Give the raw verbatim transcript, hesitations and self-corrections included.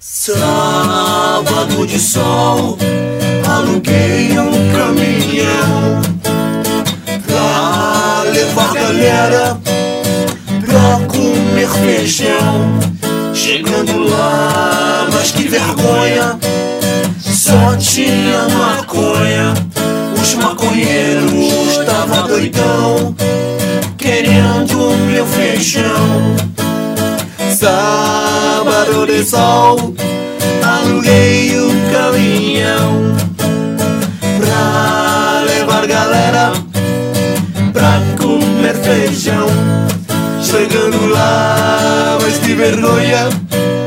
Sábado de sol, aluguei um caminhão pra levar galera pra comer feijão. Chegando lá, mas que vergonha, só tinha maconha. Os maconheiros tava doidão, querendo meu feijão. Sábado de sol, aluguei um caminhão pra levar galera pra comer feijão. Chegando lá, mas que vergonha,